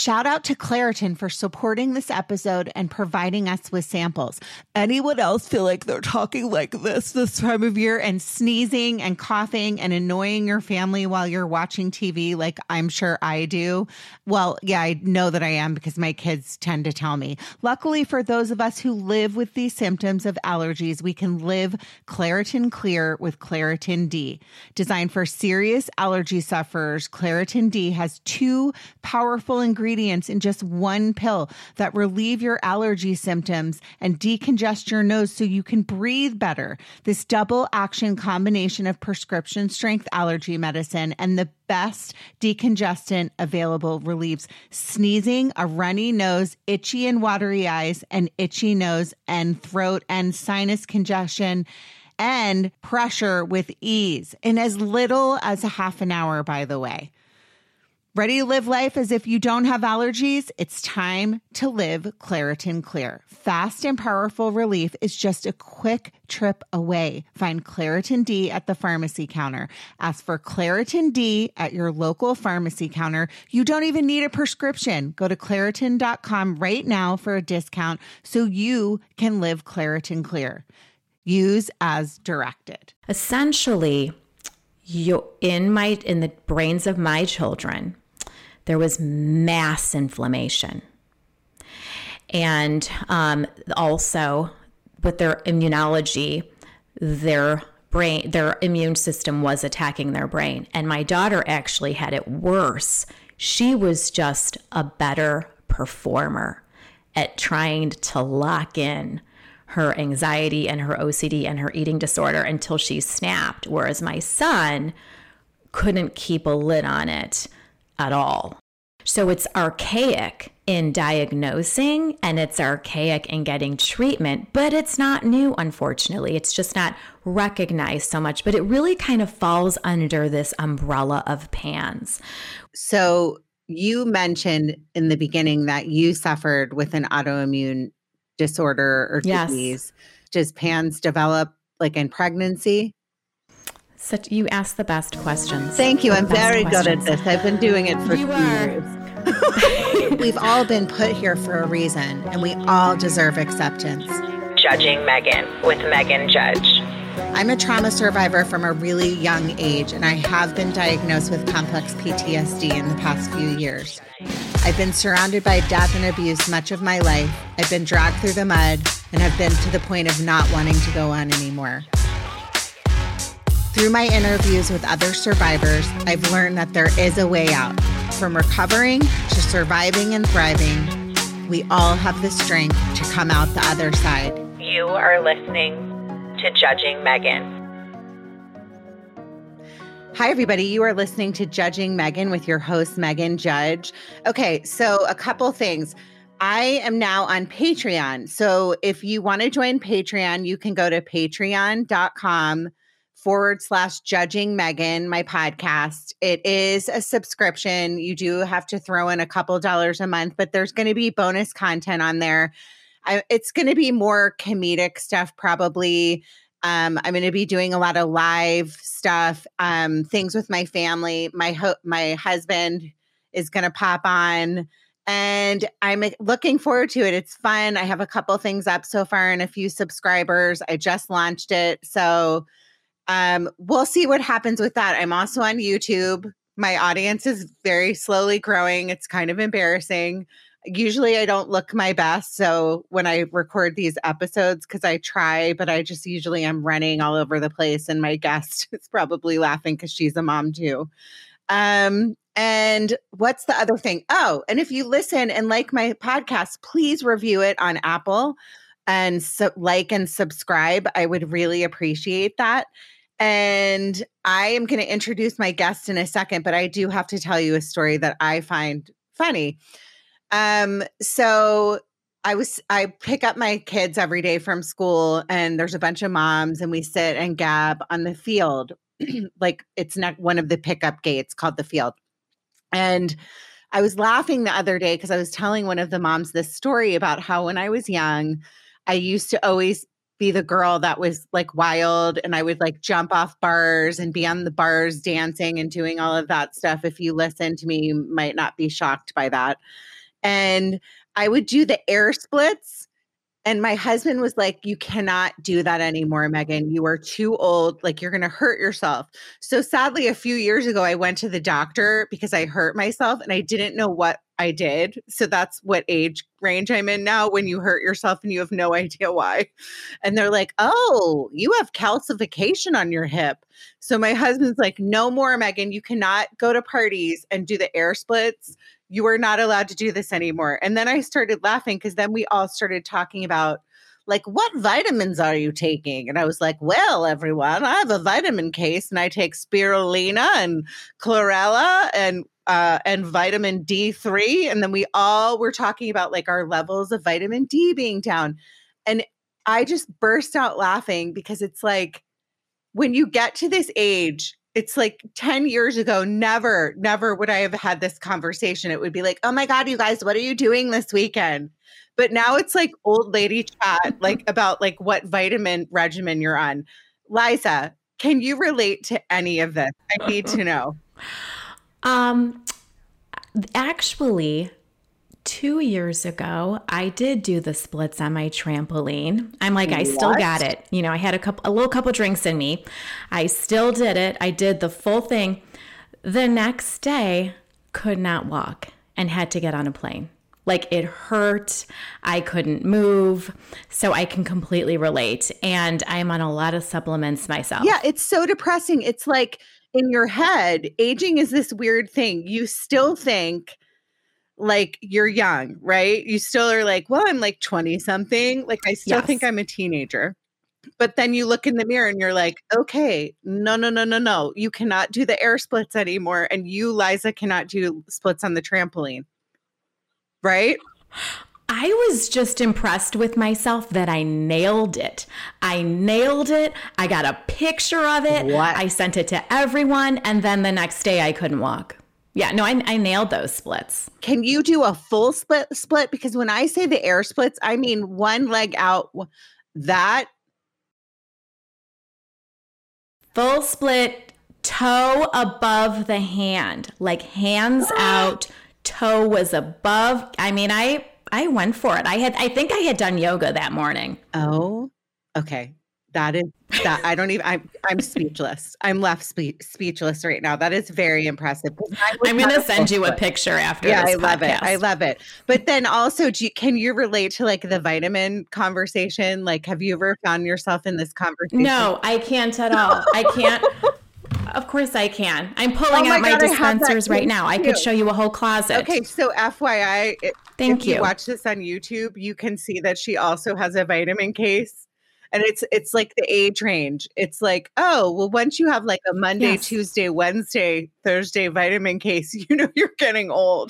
shout out to Claritin for supporting this episode and providing us with samples. Anyone else feel like they're talking like this time of year and sneezing and coughing and annoying your family while you're watching TV like I'm sure I do? Well, yeah, I know that I am because my kids tend to tell me. Luckily for those of us who live with these symptoms of allergies, we can live Claritin Clear with Claritin D. Designed for serious allergy sufferers, Claritin D has 2 powerful ingredients in just one pill that relieve your allergy symptoms and decongest your nose so you can breathe better. This double action combination of prescription strength allergy medicine and the best decongestant available relieves sneezing, a runny nose, itchy and watery eyes, and itchy nose and throat and sinus congestion and pressure with ease in as little as a half an hour, by the way. Ready to live life as if you don't have allergies? It's time to live Claritin Clear. Fast and powerful relief is just a quick trip away. Find Claritin D at the pharmacy counter. Ask for Claritin D at your local pharmacy counter. You don't even need a prescription. Go to Claritin.com right now for a discount so you can live Claritin Clear. Use as directed. Essentially, in the brains of my children, there was mass inflammation. And also with their immunology, their immune system was attacking their brain. And my daughter actually had it worse. She was just a better performer at trying to lock in her anxiety and her OCD and her eating disorder until she snapped, whereas my son couldn't keep a lid on it at all. So it's archaic in diagnosing and it's archaic in getting treatment, but it's not new, unfortunately. It's just not recognized so much, but it really kind of falls under this umbrella of PANS. So you mentioned in the beginning that you suffered with an autoimmune disorder or disease. Yes. Does PANS develop like in pregnancy? You ask the best questions. Thank you. I'm very good at this. I've been doing it for years. We've all been put here for a reason, and we all deserve acceptance. Judging Megan with Megan Judge. I'm a trauma survivor from a really young age, and I have been diagnosed with complex PTSD in the past few years. I've been surrounded by death and abuse much of my life. I've been dragged through the mud and have been to the point of not wanting to go on anymore. Through my interviews with other survivors, I've learned that there is a way out. From recovering to surviving and thriving, we all have the strength to come out the other side. You are listening to Judging Megan. Hi, everybody. You are listening to Judging Megan with your host, Megan Judge. Okay, so a couple things. I am now on Patreon. So if you want to join Patreon, you can go to patreon.com/Judging Megan, my podcast. It is a subscription. You do have to throw in a couple dollars a month, but there's going to be bonus content on there. It's going to be more comedic stuff, probably. I'm going to be doing a lot of live stuff, things with my family. My husband is going to pop on, and I'm looking forward to it. It's fun. I have a couple things up so far and a few subscribers. I just launched it. So we'll see what happens with that. I'm also on YouTube. My audience is very slowly growing. It's kind of embarrassing. Usually I don't look my best. So when I record these episodes, because I try, but I just usually am running all over the place. And my guest is probably laughing because she's a mom too. And what's the other thing? Oh, and if you listen and like my podcast, please review it on Apple and like and subscribe. I would really appreciate that. And I am going to introduce my guest in a second, but I do have to tell you a story that I find funny. So I pick up my kids every day from school, and there's a bunch of moms, and we sit and gab on the field. Like it's not one of the pickup gates called the field. And I was laughing the other day because I was telling one of the moms this story about how when I was young, I used to always be the girl that was like wild, and I would like jump off bars and be on the bars dancing and doing all of that stuff. If you listen to me, you might not be shocked by that. And I would do the air splits. And my husband was like, you cannot do that anymore, Megan. You are too old. Like, you're going to hurt yourself. So sadly, a few years ago, I went to the doctor because I hurt myself and I didn't know what I did. So that's what age range I'm in now, when you hurt yourself and you have no idea why. And they're like, oh, you have calcification on your hip. So my husband's like, no more, Megan. You cannot go to parties and do the air splits. You are not allowed to do this anymore. And then I started laughing because then we all started talking about, like, what vitamins are you taking? And I was like, well, everyone, I have a vitamin case and I take spirulina and chlorella and vitamin D3. And then we all were talking about like our levels of vitamin D being down. And I just burst out laughing because it's like, when you get to this age, it's like 10 years ago, never would I have had this conversation. It would be like, oh my God, you guys, what are you doing this weekend? But now it's like old lady chat, like about like what vitamin regimen you're on. Liza, can you relate to any of this? I need to know. Actually, 2 years ago, I did do the splits on my trampoline. I'm like, I still got it. You know, I had a little couple drinks in me. I still did it. I did the full thing. The next day, could not walk and had to get on a plane. Like, it hurt. I couldn't move. So I can completely relate. And I'm on a lot of supplements myself. Yeah, it's so depressing. It's like in your head, aging is this weird thing. You still think like you're young, right? You still are like, well, I'm like 20 something. Like, I still think I'm a teenager. But then you look in the mirror and you're like, okay, no. You cannot do the air splits anymore. And you, Liza, cannot do splits on the trampoline. Right? I was just impressed with myself that I nailed it. I got a picture of it. What? I sent it to everyone. And then the next day I couldn't walk. Yeah, no, I nailed those splits. Can you do a full split? Because when I say the air splits, I mean one leg out. That full split, toe above the hand, like hands out, toe was above. I mean, I went for it. I think I had done yoga that morning. Oh, okay. That I'm speechless. I'm left speechless right now. That is very impressive. I'm going to send you a picture after this podcast. I love it. But then also, can you relate to like the vitamin conversation? Like, have you ever found yourself in this conversation? No, I can't at all. I can't. Of course I can. I'm pulling out my dispensers right now. I could show you a whole closet. Okay, so FYI, if you watch this on YouTube, you can see that she also has a vitamin case. And it's like the age range. It's like, oh, well, once you have like a Monday, Tuesday, Wednesday, Thursday vitamin case, you know you're getting old.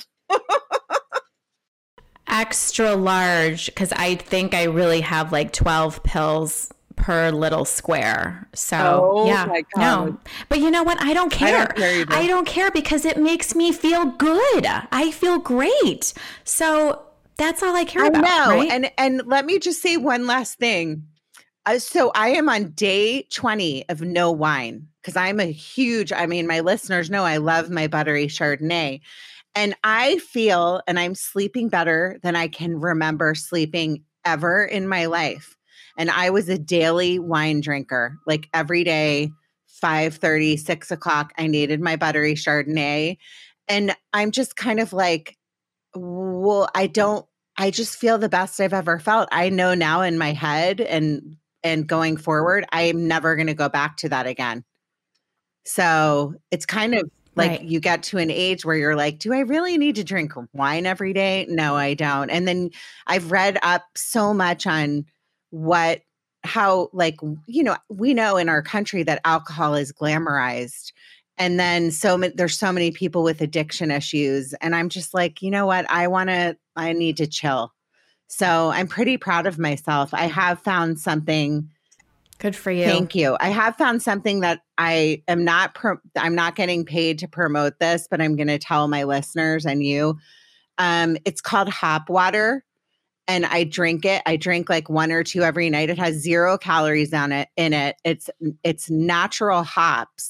Extra large, because I think I really have like 12 pills per little square. So my God. No. But you know what? I don't care. I don't care because it makes me feel good. I feel great. So that's all I care about. I know. Right? And let me just say one last thing. So I am on day 20 of no wine because my listeners know I love my buttery Chardonnay. And I feel, and I'm sleeping better than I can remember sleeping ever in my life. And I was a daily wine drinker, like every day, 5:30, 6 o'clock, I needed my buttery Chardonnay. And I'm just kind of like, well, I just feel the best I've ever felt. I know now in my head and going forward, I'm never going to go back to that again. So it's kind of like you get to an age where you're like, do I really need to drink wine every day? No, I don't. And then I've read up so much on how we know in our country that alcohol is glamorized. And then there's so many people with addiction issues. And I'm just like, you know what? I need to chill. So I'm pretty proud of myself. I have found something. Good for you. Thank you. I have found something that I'm not getting paid to promote this, but I'm going to tell my listeners and you. It's called hop water. And I drink it. I drink like 1 or 2 every night. It has 0 calories in it. It's natural hops.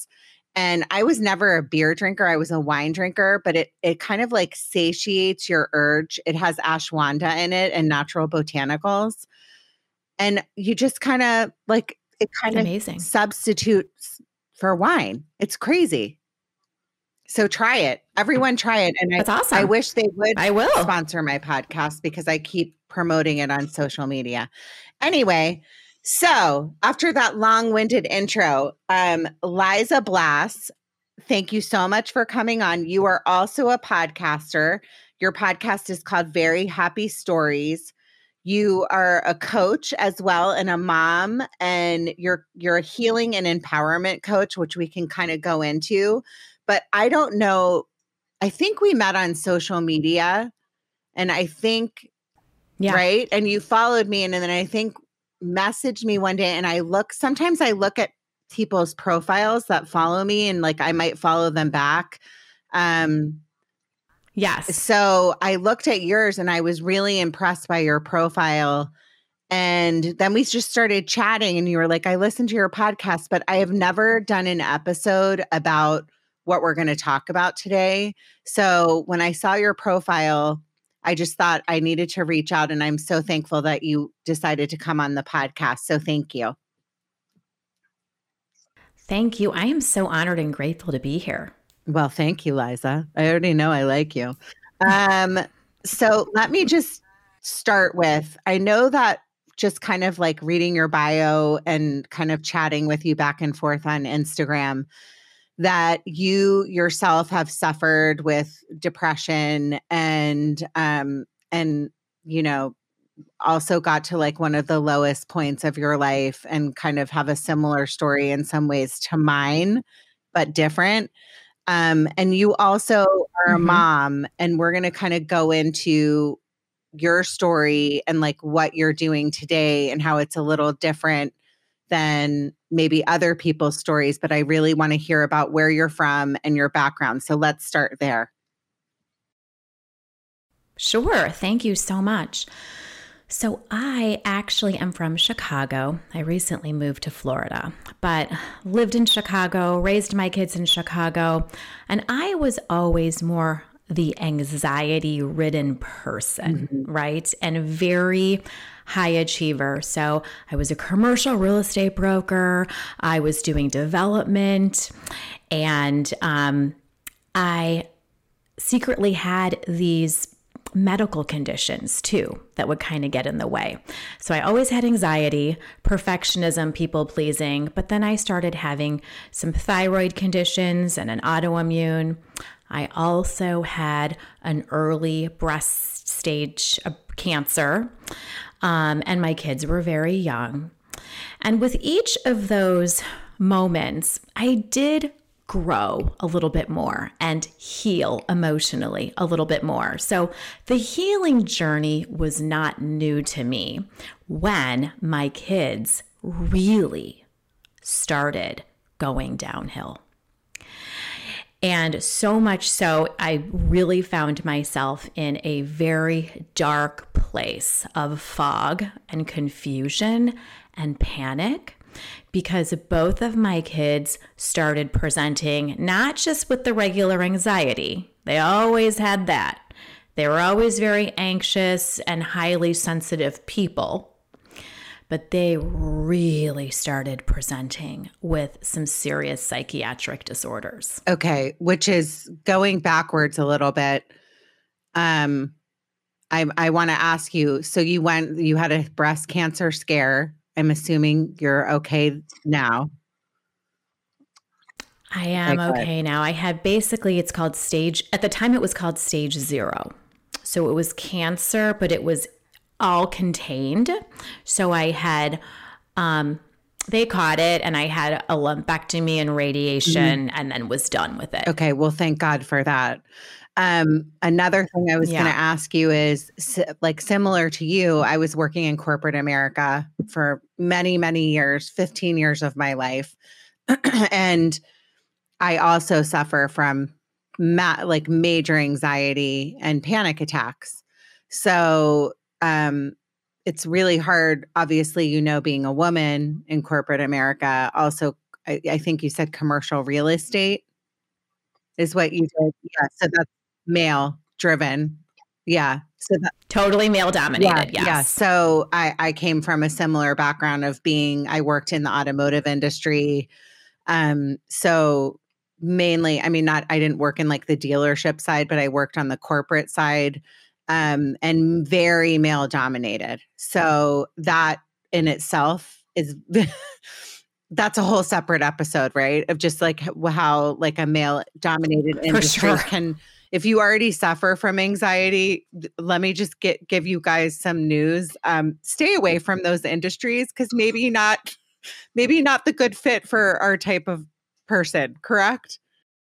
And I was never a beer drinker. I was a wine drinker, but it kind of like satiates your urge. It has ashwagandha in it and natural botanicals. And you just kind of like, it kind of Amazing. substitutes for wine. It's crazy. So try it. Everyone try it. And That's awesome. I wish they would I will sponsor my podcast because I keep promoting it on social media. Anyway, so after that long-winded intro, Liza Blass, thank you so much for coming on. You are also a podcaster. Your podcast is called Very Happy Stories. You are a coach as well and a mom, and you're a healing and empowerment coach, which we can kind of go into. But I don't know. I think we met on social media, and I think, right? And you followed me, and then I think messaged me one day, and sometimes I look at people's profiles that follow me, and like I might follow them back. Yes. So I looked at yours, and I was really impressed by your profile. And then we just started chatting, and you were like, I listened to your podcast, but I have never done an episode about what we're going to talk about today. So when I saw your profile, I just thought I needed to reach out, and I'm so thankful that you decided to come on the podcast. So thank you. Thank you. I am so honored and grateful to be here. Well, thank you, Liza. I already know I like you. So let me just start with, I know that just kind of like reading your bio and kind of chatting with you back and forth on Instagram, that you yourself have suffered with depression and you know, also got to like one of the lowest points of your life and kind of have a similar story in some ways to mine, but different. And you also are a mom, and we're going to kind of go into your story and like what you're doing today and how it's a little different than maybe other people's stories. But I really want to hear about where you're from and your background. So let's start there. Sure. Thank you so much. So I actually am from Chicago. I recently moved to Florida, but lived in Chicago, raised my kids in Chicago, and I was always more the anxiety-ridden person, right? And very high achiever. So I was a commercial real estate broker. I was doing development, and I secretly had these medical conditions too that would kind of get in the way. So I always had anxiety, perfectionism, people pleasing, but then I started having some thyroid conditions and an autoimmune. I also had an early breast stage cancer, and my kids were very young. And with each of those moments, I did grow a little bit more and heal emotionally a little bit more. So the healing journey was not new to me when my kids really started going downhill. And so much so, I really found myself in a very dark place of fog and confusion and panic, because both of my kids started presenting not just with the regular anxiety. They always had that. They were always very anxious and highly sensitive people, but they really started presenting with some serious psychiatric disorders. Okay, which is going backwards a little bit. I want to ask you, so you had a breast cancer scare. I'm assuming you're okay now. I am okay now. I had at the time it was called stage 0. So it was cancer, but it was all contained. So I had, they caught it, and I had a lumpectomy and radiation, and then was done with it. Okay. Well, thank God for that. Another thing I was going to ask you is, like, similar to you, I was working in corporate America for many, many years, 15 years of my life. And I also suffer from major anxiety and panic attacks. So, it's really hard, obviously, being a woman in corporate America. Also, I think you said commercial real estate is what you did. Yeah. So that's male driven. Yeah. So that, Totally male dominated. yeah. Yes. So I came from a similar background of I worked in the automotive industry. So mainly, I mean, I didn't work in like the dealership side, but I worked on the corporate side, and very male dominated. So that in itself is, that's a whole separate episode, right? Of just like how like a male dominated industry can, if you already suffer from anxiety, let me just give you guys some news. Stay away from those industries because maybe not the good fit for our type of person, correct?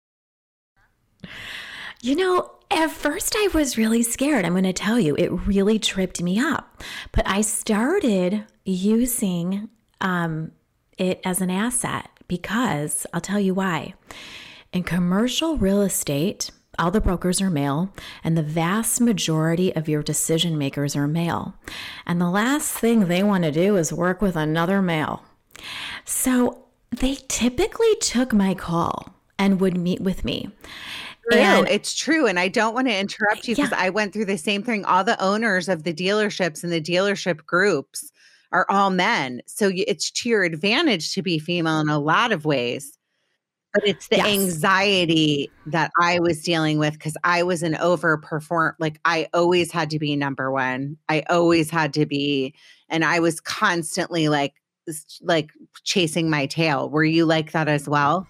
You know, at first I was really scared. I'm going to tell you, it really tripped me up. But I started using it as an asset because I'll tell you why. In commercial real estate, all the brokers are male, and the vast majority of your decision makers are male. And the last thing they want to do is work with another male. So they typically took my call and would meet with me. And it's true. And I don't want to interrupt you because I went through the same thing. All the owners of the dealerships and the dealership groups are all men. So it's to your advantage to be female in a lot of ways. But it's the anxiety that I was dealing with because I was an overperform. Like I always had to be number one. I always had to be. And I was constantly like chasing my tail. Were you like that as well?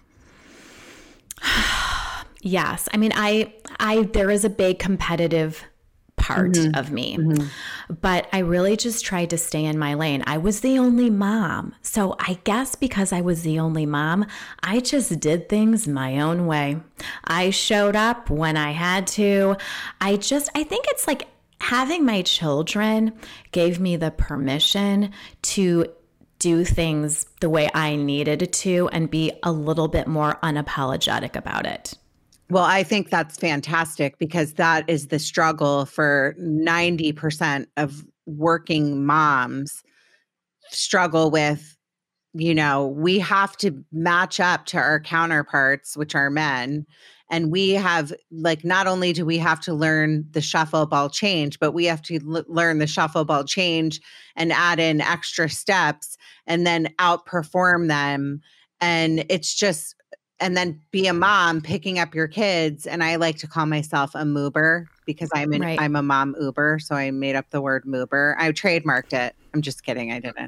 Yes. I mean, there is a big competitive part of me, but I really just tried to stay in my lane. I was the only mom. So I guess because I was the only mom, I just did things my own way. I showed up when I had to. I think it's like having my children gave me the permission to do things the way I needed to and be a little bit more unapologetic about it. Well, I think that's fantastic because that is the struggle for 90% of working moms struggle with, we have to match up to our counterparts, which are men. And we have not only do we have to learn the shuffle ball change, but we have to learn the shuffle ball change and add in extra steps and then outperform them. And it's just, and then be a mom picking up your kids. And I like to call myself a moober because I'm a mom Uber. So I made up the word moober. I trademarked it. I'm just kidding. I didn't.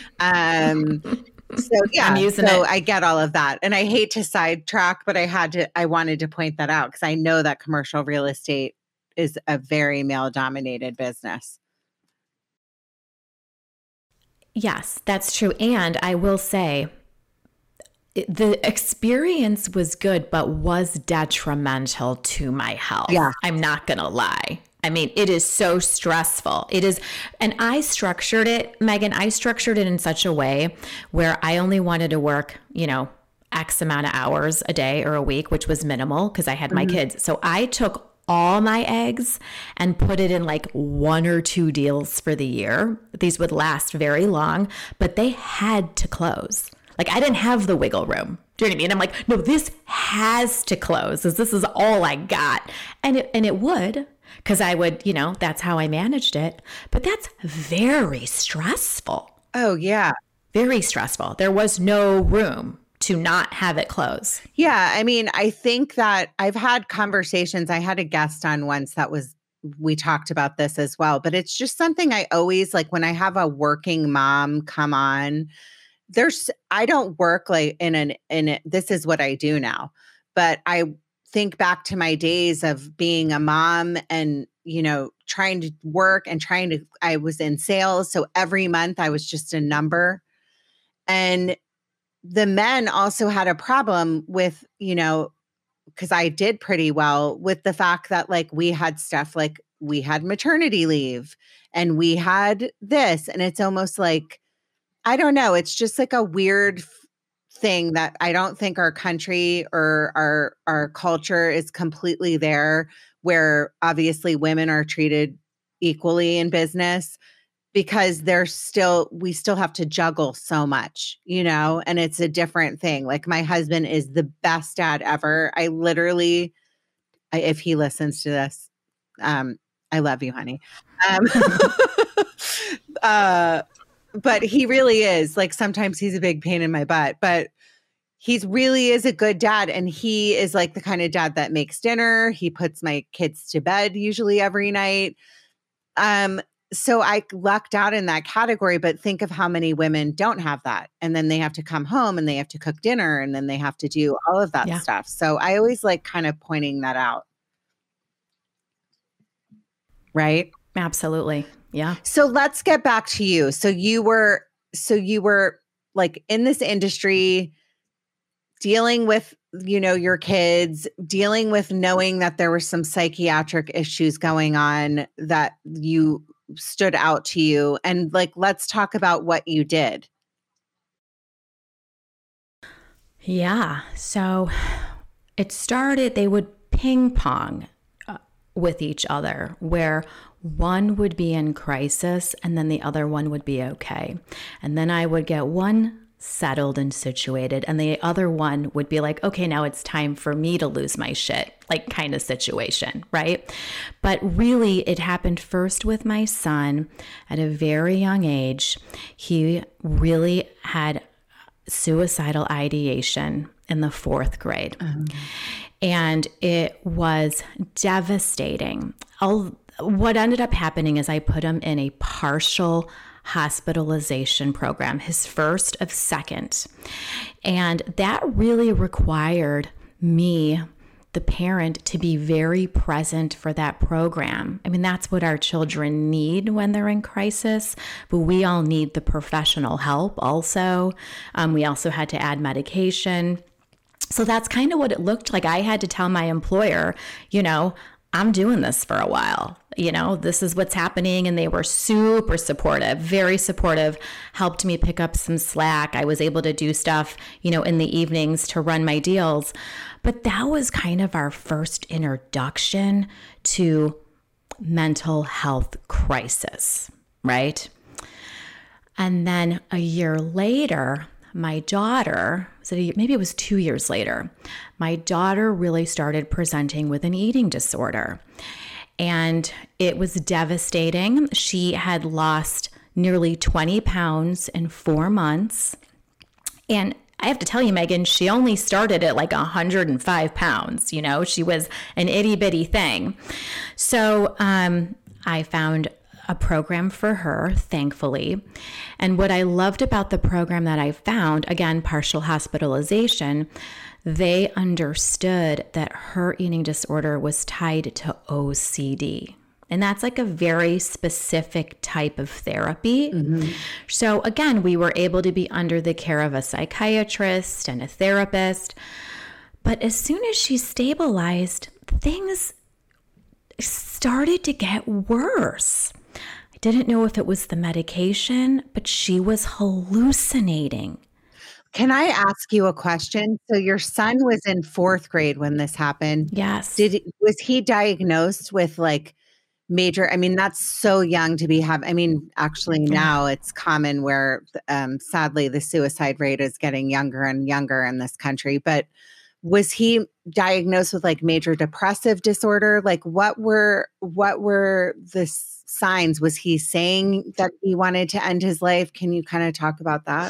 So yeah, I'm using it. I get all of that. And I hate to sidetrack, but I wanted to point that out because I know that commercial real estate is a very male dominated business. Yes, that's true. And I will say, the experience was good, but was detrimental to my health. Yeah. I'm not going to lie. I mean, it is so stressful. It is. And I structured it, Megan, in such a way where I only wanted to work, X amount of hours a day or a week, which was minimal because I had my kids. So I took all my eggs and put it in like 1 or 2 deals for the year. These would last very long, but they had to close. Like I didn't have the wiggle room. Do you know what I mean? I'm like, no, this has to close. This is all I got. And it would, because I would, that's how I managed it. But that's very stressful. Oh, yeah. Very stressful. There was no room to not have it close. Yeah. I mean, I think that I've had conversations. I had a guest on once we talked about this as well, but it's just something I always like when I have a working mom come on. I don't work like this is what I do now, but I think back to my days of being a mom and, trying to work and I was in sales. So every month I was just a number. And the men also had a problem with, because I did pretty well with the fact that we had stuff like we had maternity leave and we had this, and it's almost like, I don't know. It's just like a weird thing that I don't think our country or our culture is completely there, where obviously women are treated equally in business. because we still have to juggle so much, and it's a different thing. Like my husband is the best dad ever. If he listens to this, I love you, honey. But he really is. Like sometimes he's a big pain in my butt, but he really is a good dad. And he is like the kind of dad that makes dinner. He puts my kids to bed usually every night. So I lucked out in that category, but think of how many women don't have that. And then they have to come home and they have to cook dinner and then they have to do all of that stuff. So I always like kind of pointing that out. Right? Absolutely. Yeah. So let's get back to you. So you were like in this industry dealing with, your kids, dealing with knowing that there were some psychiatric issues going on that you stood out to you. And like, let's talk about what you did. Yeah. So it started, they would ping pong with each other, where one would be in crisis and then the other one would be okay. And then I would get one settled and situated and the other one would be like, okay, now it's time for me to lose my shit, like kind of situation, right? But really it happened first with my son at a very young age. He really had suicidal ideation in the 4th grade. And it was devastating. What ended up happening is I put him in a partial hospitalization program, his first of second. And that really required me, the parent, to be very present for that program. I mean, that's what our children need when they're in crisis, but we all need the professional help also. We also had to add medication. So that's kind of what it looked like. I had to tell my employer, I'm doing this for a while. This is what's happening. And they were super supportive, very supportive, helped me pick up some slack. I was able to do stuff, in the evenings to run my deals. But that was kind of our first introduction to mental health crisis, right? And then a year later, my daughter, maybe it was 2 years later, my daughter really started presenting with an eating disorder. And it was devastating. She had lost nearly 20 pounds in 4 months. And I have to tell you, Megan, she only started at like 105 pounds. She was an itty bitty thing. So I found a program for her, thankfully. And what I loved about the program that I found, again, partial hospitalization, they understood that her eating disorder was tied to OCD. And that's like a very specific type of therapy. Mm-hmm. So again, we were able to be under the care of a psychiatrist and a therapist. But as soon as she stabilized, things started to get worse. I didn't know if it was the medication, but she was hallucinating. Can I ask you a question? So your son was in 4th grade when this happened. Yes. Was he diagnosed with like major, that's so young to be actually now it's common where sadly the suicide rate is getting younger and younger in this country, but was he diagnosed with like major depressive disorder? Like what were the signs? Was he saying that he wanted to end his life? Can you kind of talk about that?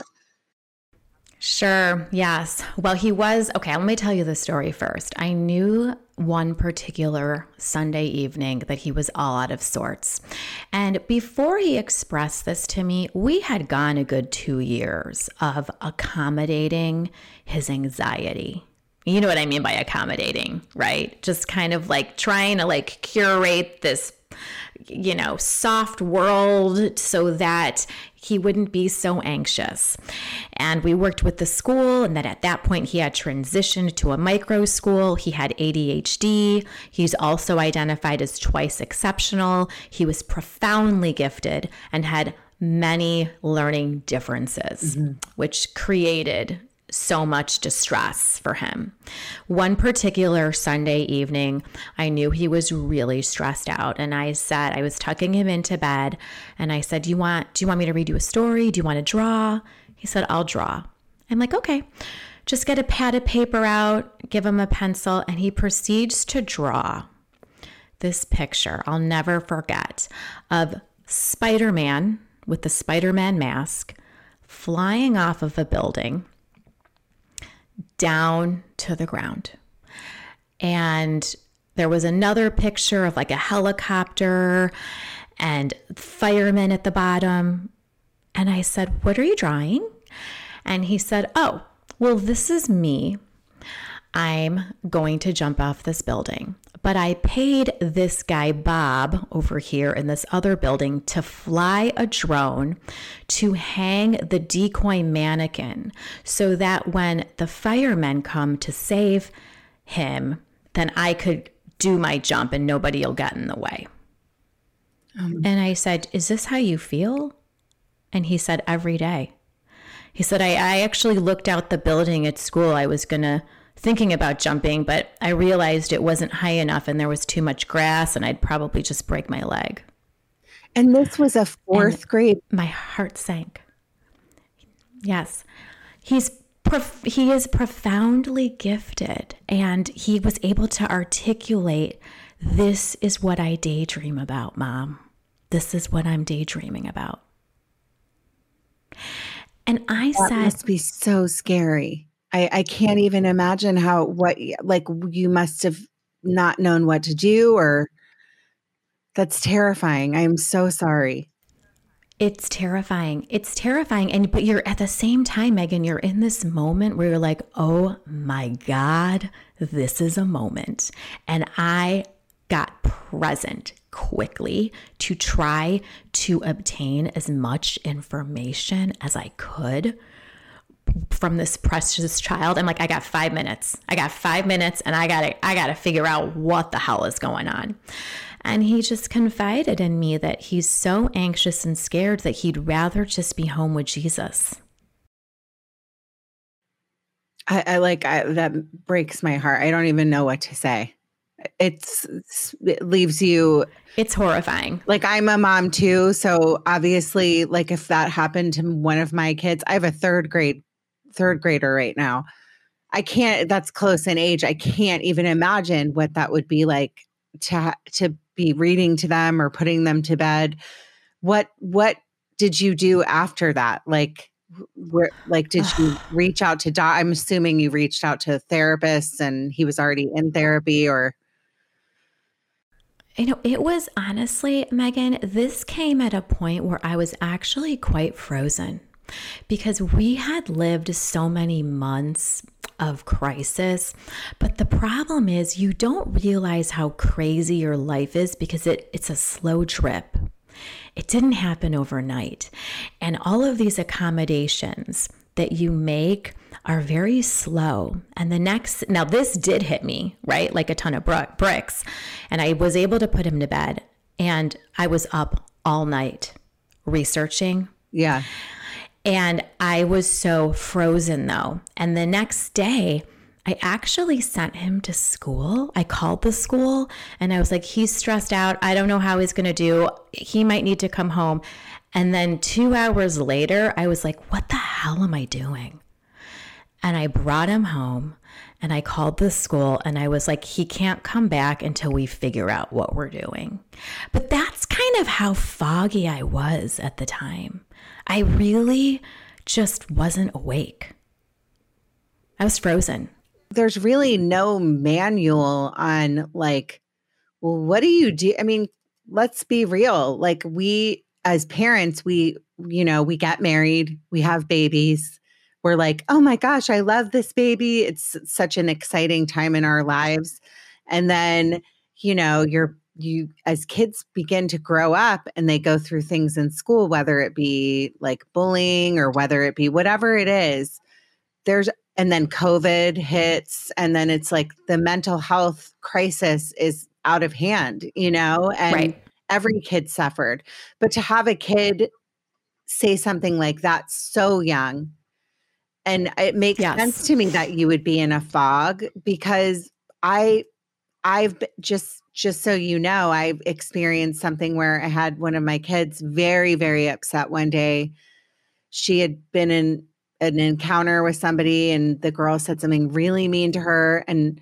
Sure. Yes. Well, he was, okay, let me tell you the story first. I knew one particular Sunday evening that he was all out of sorts. And before he expressed this to me, we had gone a good 2 years of accommodating his anxiety. You know what I mean by accommodating, right? Just kind of like trying to like curate this, soft world so that he wouldn't be so anxious. And we worked with the school, and then at that point he had transitioned to a micro school. He had ADHD. He's also identified as twice exceptional. He was profoundly gifted and had many learning differences, which created so much distress for him. One particular Sunday evening, I knew he was really stressed out. And I was tucking him into bed. And I said, do you want me to read you a story? Do you want to draw? He said, I'll draw. I'm like, okay, just get a pad of paper out, give him a pencil. And he proceeds to draw this picture I'll never forget of Spider-Man with the Spider-Man mask flying off of a building down to the ground. And there was another picture of like a helicopter and firemen at the bottom. And I said, what are you drawing? And he said, oh, well, this is me. I'm going to jump off this building. But I paid this guy, Bob, over here in this other building to fly a drone to hang the decoy mannequin so that when the firemen come to save him, then I could do my jump and nobody will get in the way. And I said, is this how you feel? And he said, every day. He said, I actually looked out the building at school. I was thinking about jumping, but I realized it wasn't high enough and there was too much grass and I'd probably just break my leg. And this was a fourth grade. My heart sank. Yes. He is profoundly gifted, and he was able to articulate, this is what I daydream about, Mom. This is what I'm daydreaming about. And I said, that must be so scary. I can't even imagine you must have not known what to do, or that's terrifying. I'm so sorry. It's terrifying. It's terrifying. But you're at the same time, Megan, you're in this moment where you're like, oh my God, this is a moment. And I got present quickly to try to obtain as much information as I could from this precious child. I'm like, I got 5 minutes. And I got to figure out what the hell is going on. And he just confided in me that he's so anxious and scared that he'd rather just be home with Jesus. That breaks my heart. I don't even know what to say. It leaves you. It's horrifying. Like, I'm a mom too. So obviously, like, if that happened to one of my kids, I have a third grader right now. That's close in age. I can't even imagine what that would be like to be reading to them or putting them to bed. What did you do after that? Did you reach out to I'm assuming you reached out to therapists and he was already in therapy, or? It was honestly, Megan, this came at a point where I was actually quite frozen because we had lived so many months of crisis. But the problem is you don't realize how crazy your life is because it's a slow drip. It didn't happen overnight. And all of these accommodations that you make are very slow. And now this did hit me, right? Like a ton of bricks. And I was able to put him to bed. And I was up all night researching. Yeah. And I was so frozen though. And the next day, I actually sent him to school. I called the school and I was like, he's stressed out. I don't know how he's going to do. He might need to come home. And then 2 hours later, I was like, what the hell am I doing? And I brought him home and I called the school and I was like, he can't come back until we figure out what we're doing. But that's kind of how foggy I was at the time. I really just wasn't awake. I was frozen. There's really no manual on well, what do you do? I mean, let's be real. Like, we as parents, we get married, we have babies. We're like, oh my gosh, I love this baby. It's such an exciting time in our lives. And then, you as kids begin to grow up and they go through things in school, whether it be like bullying or whether it be whatever it is, and then COVID hits, and then it's like the mental health crisis is out of hand, and right. Every kid suffered. But to have a kid say something like that so young And it makes sense to me that you would be in a fog, because just so you know, I've experienced something where I had one of my kids very, very upset one day. She had been in an encounter with somebody, and the girl said something really mean to her. And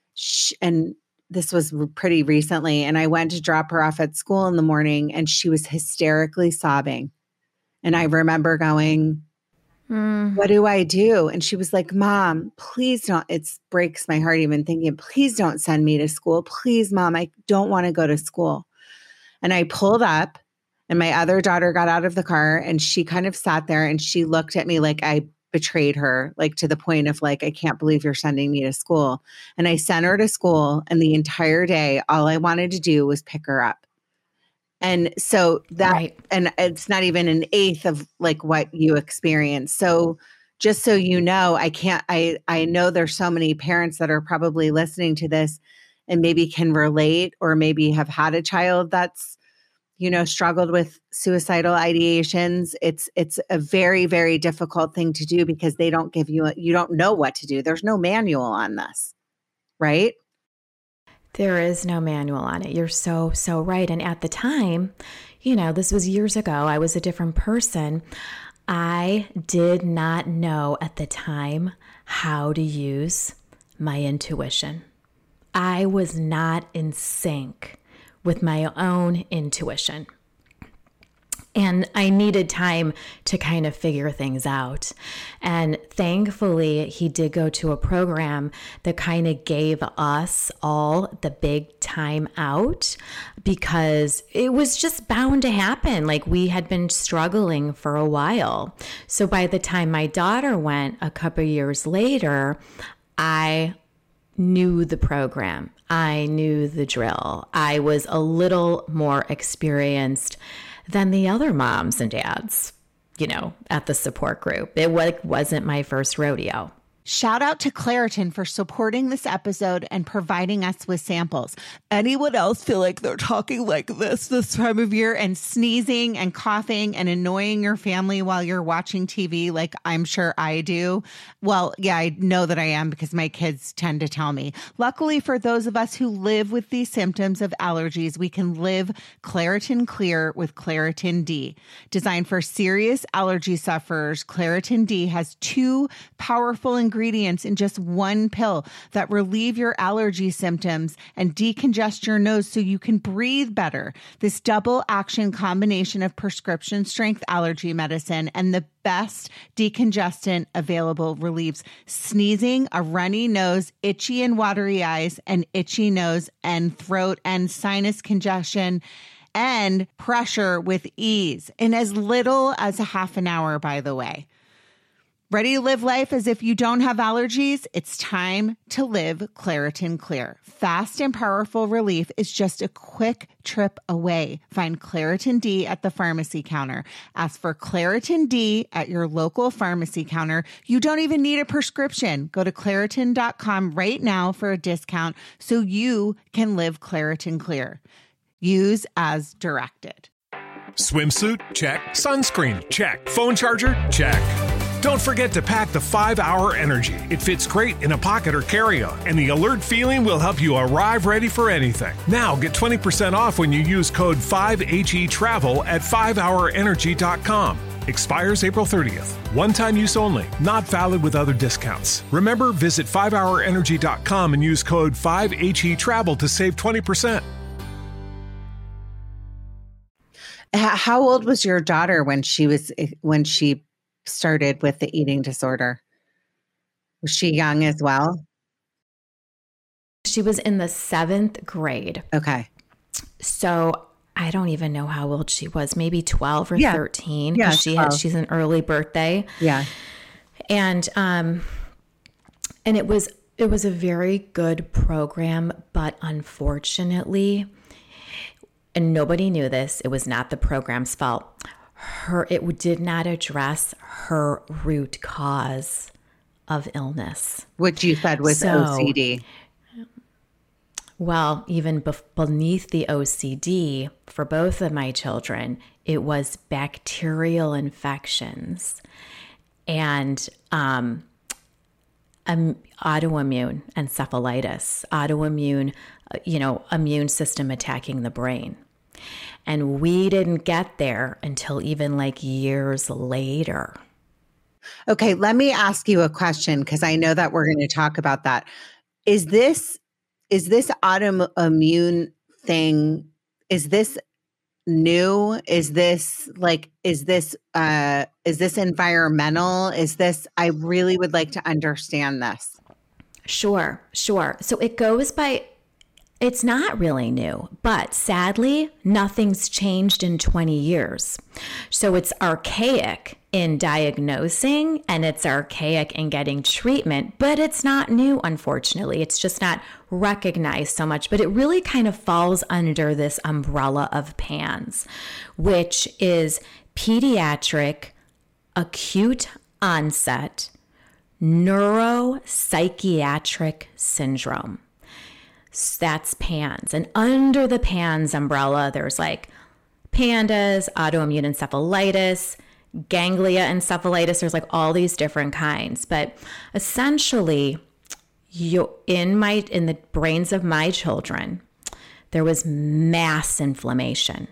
this was pretty recently. And I went to drop her off at school in the morning, and she was hysterically sobbing. And I remember going, what do I do? And she was like, Mom, please don't. It breaks my heart even thinking, please don't send me to school. Please, Mom, I don't want to go to school. And I pulled up, and my other daughter got out of the car, and she kind of sat there, and she looked at me like I betrayed her, like to the point of like, I can't believe you're sending me to school. And I sent her to school, and the entire day, all I wanted to do was pick her up. And so that, and it's not even an eighth of like what you experienced. So just so you know, I know there's so many parents that are probably listening to this and maybe can relate, or maybe have had a child that's, struggled with suicidal ideations. It's a very, very difficult thing to do, because they don't give you, you don't know what to do. There's no manual on this, right? There is no manual on it. You're so, so right. And at the time, this was years ago, I was a different person. I did not know at the time how to use my intuition. I was not in sync with my own intuition. And I needed time to kind of figure things out. And thankfully, he did go to a program that kind of gave us all the big time out, because it was just bound to happen. Like, we had been struggling for a while. So by the time my daughter went a couple years later, I knew the program. I knew the drill. I was a little more experienced than the other moms and dads, at the support group. It wasn't my first rodeo. Shout out to Claritin for supporting this episode and providing us with samples. Anyone else feel like they're talking like this time of year, and sneezing and coughing and annoying your family while you're watching TV, like I'm sure I do? Well, yeah, I know that I am, because my kids tend to tell me. Luckily for those of us who live with these symptoms of allergies, we can live Claritin Clear with Claritin D. Designed for serious allergy sufferers, Claritin D has 2 powerful ingredients in just one pill that relieve your allergy symptoms and decongest your nose so you can breathe better. This double action combination of prescription strength allergy medicine and the best decongestant available relieves sneezing, a runny nose, itchy and watery eyes, and itchy nose and throat and sinus congestion and pressure with ease in as little as a half an hour, by the way. Ready to live life as if you don't have allergies? It's time to live Claritin Clear. Fast and powerful relief is just a quick trip away. Find Claritin D at the pharmacy counter. Ask for Claritin D at your local pharmacy counter. You don't even need a prescription. Go to Claritin.com right now for a discount so you can live Claritin Clear. Use as directed. Swimsuit? Check. Sunscreen? Check. Phone charger? Check. Don't forget to pack the 5-Hour Energy. It fits great in a pocket or carry-on, and the alert feeling will help you arrive ready for anything. Now get 20% off when you use code 5HETRAVEL at 5hourenergy.com. Expires April 30th. One-time use only. Not valid with other discounts. Remember, visit 5hourenergy.com and use code 5HETRAVEL to save 20%. How old was your daughter when she started with the eating disorder? Was she young as well? She was in the 7th grade. Okay. So I don't even know how old she was, maybe 12 or 13. Yeah, She's an early birthday. Yeah. And it was a very good program, but unfortunately, and nobody knew this, it was not the program's fault. It did not address her root cause of illness. Which you said was OCD. Well, even beneath the OCD, for both of my children, it was bacterial infections. and autoimmune encephalitis, autoimmune, immune system attacking the brain. And we didn't get there until even like years later. Okay, let me ask you a question because I know that we're going to talk about that. Is this autoimmune thing, is this new? Is this environmental? I really would like to understand this. Sure. So it goes by, it's not really new, but sadly, nothing's changed in 20 years. So it's archaic in diagnosing and it's archaic in getting treatment, but it's not new, unfortunately. It's just not recognized so much, but it really kind of falls under this umbrella of PANS, which is pediatric acute onset neuropsychiatric syndrome. That's PANS. And under the PANS umbrella, there's like PANDAS, autoimmune encephalitis, ganglia encephalitis. There's like all these different kinds. But essentially, in the brains of my children, there was mass inflammation.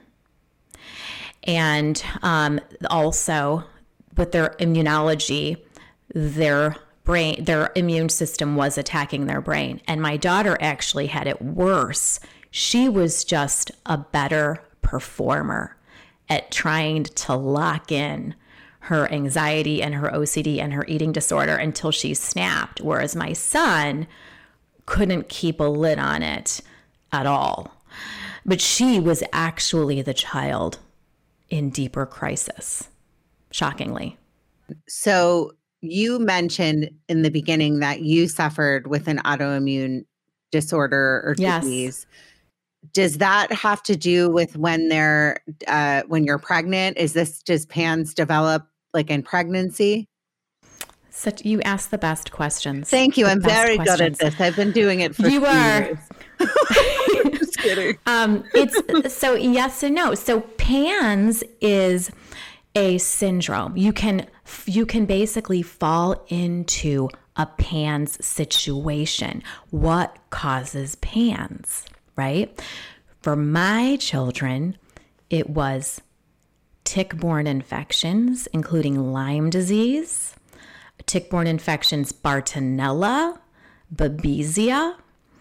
And also with their immunology, their immune system was attacking their brain. And my daughter actually had it worse. She was just a better performer at trying to lock in her anxiety and her OCD and her eating disorder until she snapped. Whereas my son couldn't keep a lid on it at all. But she was actually the child in deeper crisis, shockingly. So you mentioned in the beginning that you suffered with an autoimmune disorder or disease. Yes. Does that have to do with when you're pregnant? Does PANS develop like in pregnancy? You ask the best questions. Thank you. I'm very good at this. I've been doing it for years. Just kidding. It's so yes and no. So PANS is a syndrome. You can basically fall into a PANS situation. What causes PANS, right? For my children, it was tick-borne infections, including Lyme disease, tick-borne infections, Bartonella, Babesia,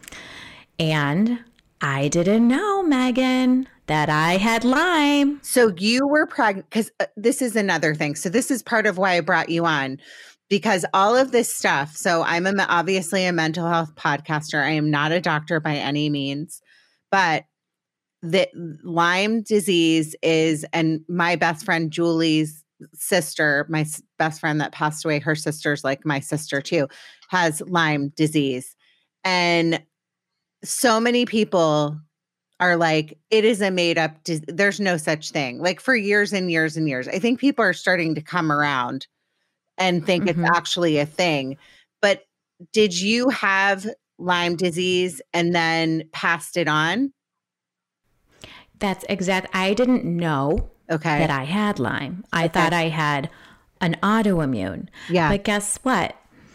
and I didn't know, Megan, that I had Lyme. So you were pregnant, because this is another thing. So this is part of why I brought you on, because all of this stuff. So I'm obviously a mental health podcaster. I am not a doctor by any means, but the Lyme disease is, and my best friend Julie's sister, my best friend that passed away, her sister's like my sister too, has Lyme disease. And so many people are like, it is a made up, there's no such thing. Like for years and years and years, I think people are starting to come around and think it's actually a thing. But did you have Lyme disease and then passed it on? That's exact. I didn't know that I had Lyme. I thought I had an autoimmune. Yeah. But guess what?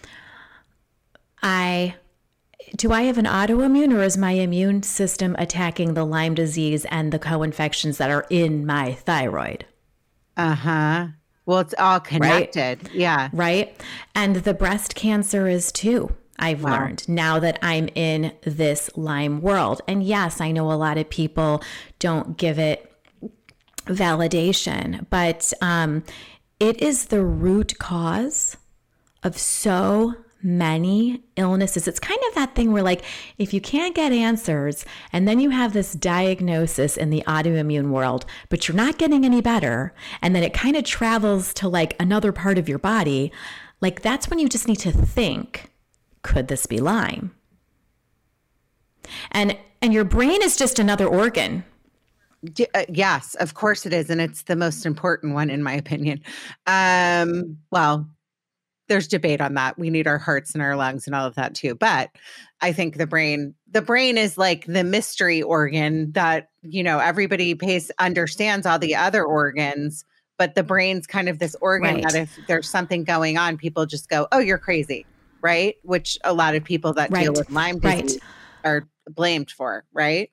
Do I have an autoimmune, or is my immune system attacking the Lyme disease and the co-infections that are in my thyroid? Uh-huh. Well, it's all connected. Right? Yeah. Right. And the breast cancer is too. I've learned now that I'm in this Lyme world. And yes, I know a lot of people don't give it validation, but it is the root cause of so many illnesses. It's kind of that thing where, like, if you can't get answers and then you have this diagnosis in the autoimmune world, but you're not getting any better, and then it kind of travels to like another part of your body, like that's when you just need to think, could this be Lyme? And your brain is just another organ. Yes, of course it is. And it's the most important one, in my opinion. Well, there's debate on that. We need our hearts and our lungs and all of that too. But I think the brain is like the mystery organ that, everybody understands all the other organs, but the brain's kind of this organ Right. that if there's something going on, people just go, oh, you're crazy, right? Which a lot of people that deal Right. with Lyme Right. disease are blamed for, right?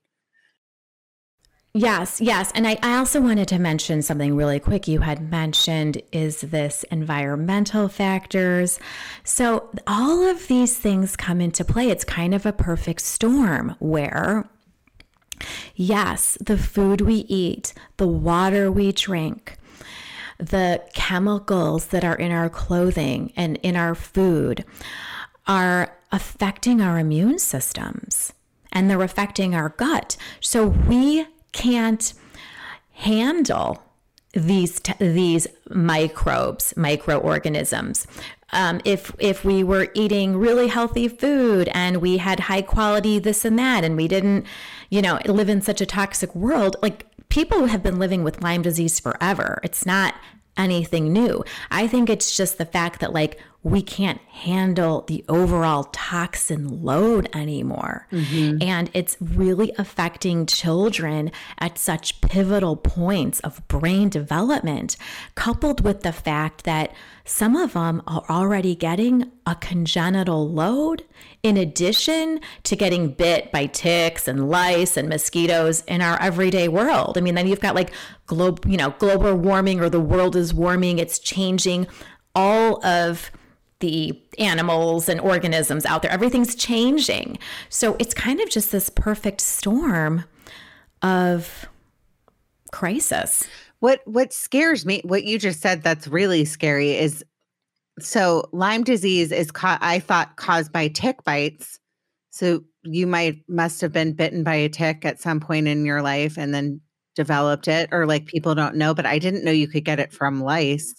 Yes, yes. And I also wanted to mention something really quick. You had mentioned, is this environmental factors? So all of these things come into play. It's kind of a perfect storm where, yes, the food we eat, the water we drink, the chemicals that are in our clothing and in our food are affecting our immune systems, and they're affecting our gut. So we can't handle these microorganisms. If we were eating really healthy food and we had high quality this and that, and we didn't, live in such a toxic world, like people have been living with Lyme disease forever. It's not anything new. I think it's just the fact that we can't handle the overall toxin load anymore. Mm-hmm. And it's really affecting children at such pivotal points of brain development, coupled with the fact that some of them are already getting a congenital load in addition to getting bit by ticks and lice and mosquitoes in our everyday world. I mean, then you've got global warming, or the world is warming. It's changing all of the animals and organisms out there. Everything's changing. So it's kind of just this perfect storm of crisis. What scares me, what you just said that's really scary is, so Lyme disease is I thought caused by tick bites. So you must have been bitten by a tick at some point in your life and then developed it, or people don't know, but I didn't know you could get it from lice.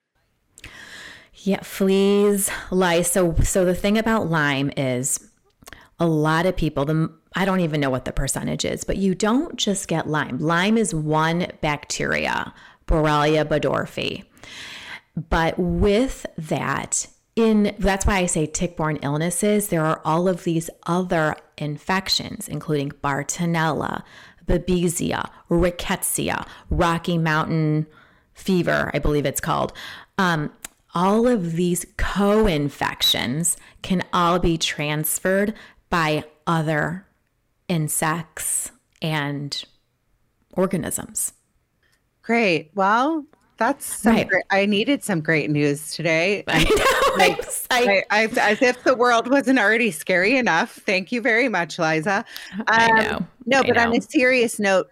Yeah, fleas, lice. So the thing about Lyme is a lot of people, I don't even know what the percentage is, but you don't just get Lyme. Lyme is one bacteria, Borrelia burgdorferi. But with that's why I say tick-borne illnesses, there are all of these other infections, including Bartonella, Babesia, Rickettsia, Rocky Mountain fever, I believe it's called. All of these co-infections can all be transferred by other insects and organisms. Great. Well, that's right. I needed some great news today. I know. As if the world wasn't already scary enough. Thank you very much, Liza. I know. No, but on a serious note,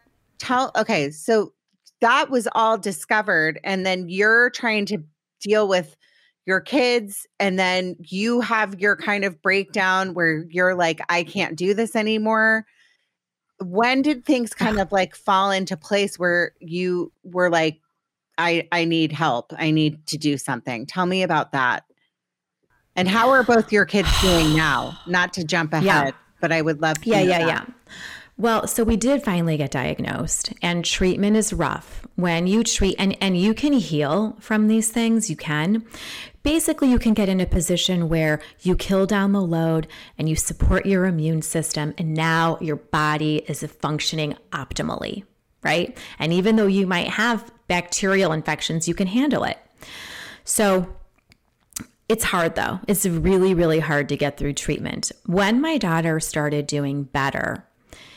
so that was all discovered, and then you're trying to deal with your kids, and then you have your kind of breakdown where you're like, I can't do this anymore. When did things kind of fall into place where you were like, I need help. I need to do something. Tell me about that. And how are both your kids doing now? Not to jump ahead, but I would love to know that. Yeah. Well, so we did finally get diagnosed, and treatment is rough. When you treat, and you can heal from these things, you can. Basically, you can get in a position where you kill down the load and you support your immune system, and now your body is functioning optimally, right? And even though you might have bacterial infections, you can handle it. So it's hard though. It's really, really hard to get through treatment. When my daughter started doing better,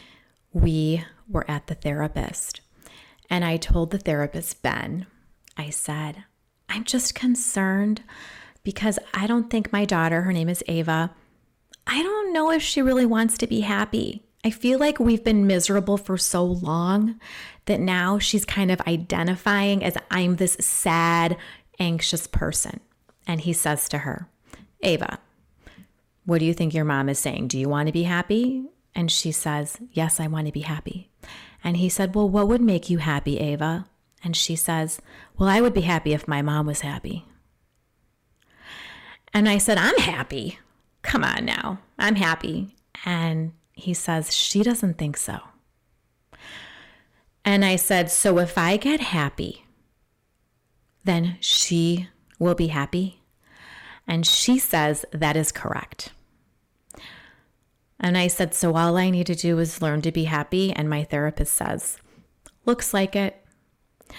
we were at the therapist, and I told the therapist, Ben, I said, I'm just concerned because I don't think my daughter, her name is Ava, I don't know if she really wants to be happy. I feel like we've been miserable for so long that now she's kind of identifying as I'm this sad, anxious person. And he says to her, Ava, what do you think your mom is saying? Do you want to be happy? And she says, yes, I want to be happy. And he said, well, what would make you happy, Ava? And she says, well, I would be happy if my mom was happy. And I said, I'm happy. Come on now. I'm happy. And he says, she doesn't think so. And I said, so if I get happy, then she will be happy? And she says, that is correct. And I said, so all I need to do is learn to be happy? And my therapist says, looks like it.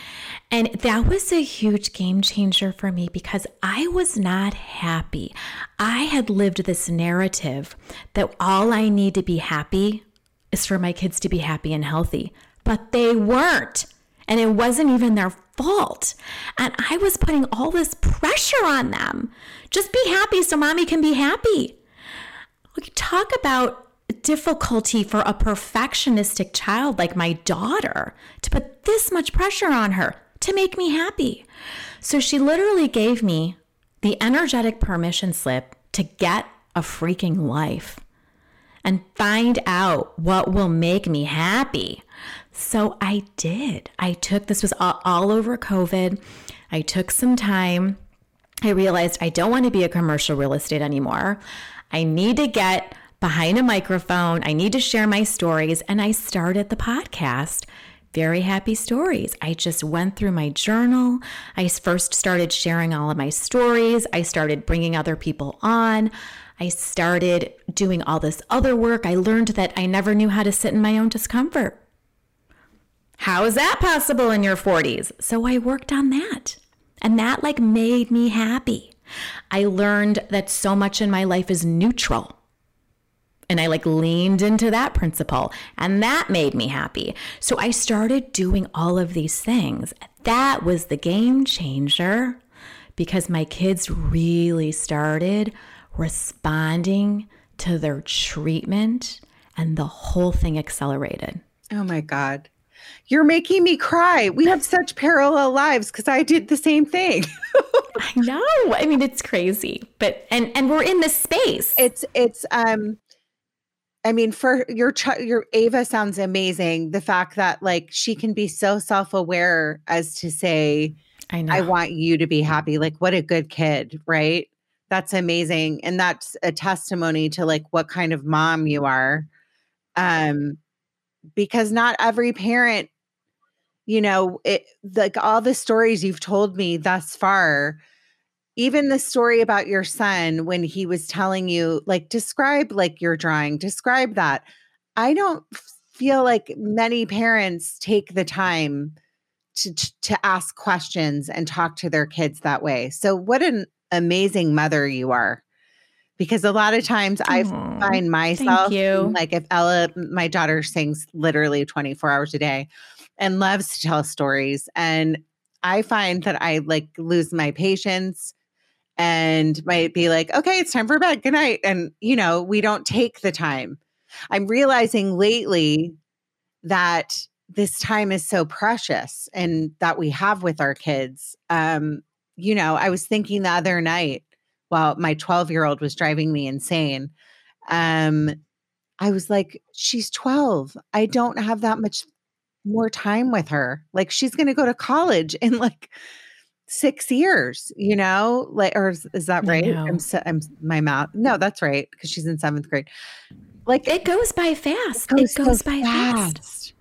And that was a huge game changer for me because I was not happy. I had lived this narrative that all I need to be happy is for my kids to be happy and healthy, but they weren't. And it wasn't even their fault. And I was putting all this pressure on them. Just be happy so mommy can be happy. We talk about difficulty for a perfectionistic child like my daughter to put this much pressure on her to make me happy. So she literally gave me the energetic permission slip to get a freaking life and find out what will make me happy. So I did. This was all over COVID. I took some time. I realized I don't want to be a commercial real estate anymore. I need to get behind a microphone. I need to share my stories. And I started the podcast, Very Happy Stories. I just went through my journal. I first started sharing all of my stories. I started bringing other people on. I started doing all this other work. I learned that I never knew how to sit in my own discomfort. How is that possible in your 40s? So I worked on that. And that made me happy. I learned that so much in my life is neutral. And I leaned into that principle, and that made me happy. So I started doing all of these things. That was the game changer because my kids really started responding to their treatment, and the whole thing accelerated. Oh my God. You're making me cry. We have such parallel lives because I did the same thing. I know. I mean, it's crazy, but and we're in this space. I mean, for your Ava sounds amazing. The fact that she can be so self-aware as to say, I want you to be happy. What a good kid, right? That's amazing. And that's a testimony to what kind of mom you are. Because not every parent, all the stories you've told me thus far, even the story about your son when he was telling you, describe your drawing, describe that. I don't feel like many parents take the time to ask questions and talk to their kids that way. So what an amazing mother you are. Because a lot of times I find myself, if Ella, my daughter, sings literally 24 hours a day and loves to tell stories. And I find that I lose my patience and might be okay, it's time for bed. Good night. And, we don't take the time. I'm realizing lately that this time is so precious and that we have with our kids. I was thinking the other night, while my 12-year-old was driving me insane, I was she's 12. I don't have that much more time with her. She's going to go to college in 6 years, or is that right? I'm my mouth. No, that's right. Because she's in 7th grade. It goes by fast. It goes by fast.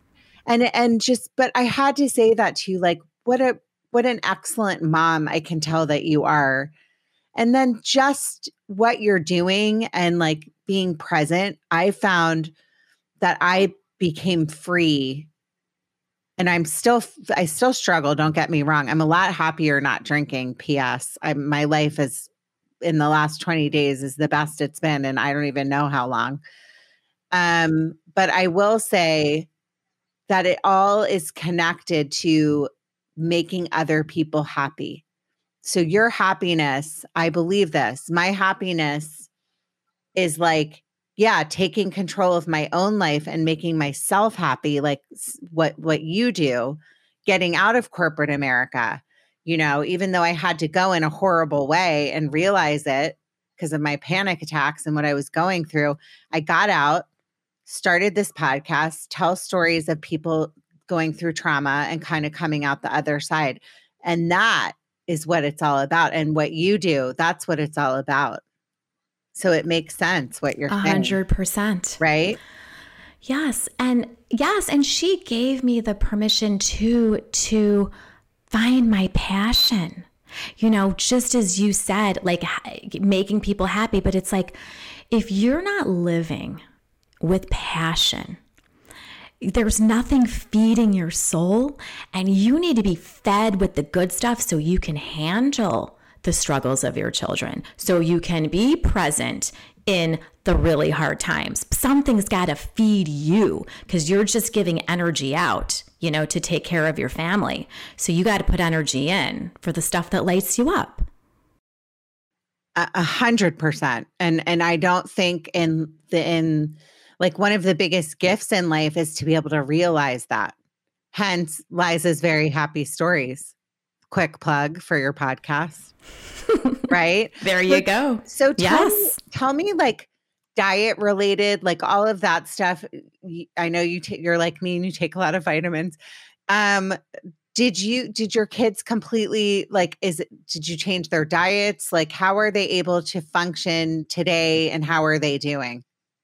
But I had to say that to you, what an excellent mom I can tell that you are. And then just what you're doing and being present, I found that I became free. And I still struggle. Don't get me wrong. I'm a lot happier not drinking. P.S. My life is in the last 20 days is the best it's been. And I don't even know how long. But I will say that it all is connected to making other people happy. So your happiness, I believe this, my happiness is taking control of my own life and making myself happy, what you do, getting out of corporate America, even though I had to go in a horrible way and realize it because of my panic attacks and what I was going through. I got out, started this podcast, tell stories of people going through trauma and kind of coming out the other side. And that is what it's all about. And what you do, that's what it's all about. So it makes sense what you're saying. 100%. Right? Yes. And she gave me the permission to find my passion. Just as you said, making people happy. But it's if you're not living with passion, there's nothing feeding your soul, and you need to be fed with the good stuff so you can handle the struggles of your children, so you can be present in the really hard times. Something's got to feed you because you're just giving energy out, to take care of your family. So you got to put energy in for the stuff that lights you up. 100%. And I don't think in one of the biggest gifts in life is to be able to realize that. Hence Liza's Very Happy Stories. Quick plug for your podcast. Right? There you go. So tell me like diet related, like all of that stuff. I know you're like me and you take a lot of vitamins. Did your kids completely did you change their diets? Like, how are they able to function today and how are they doing?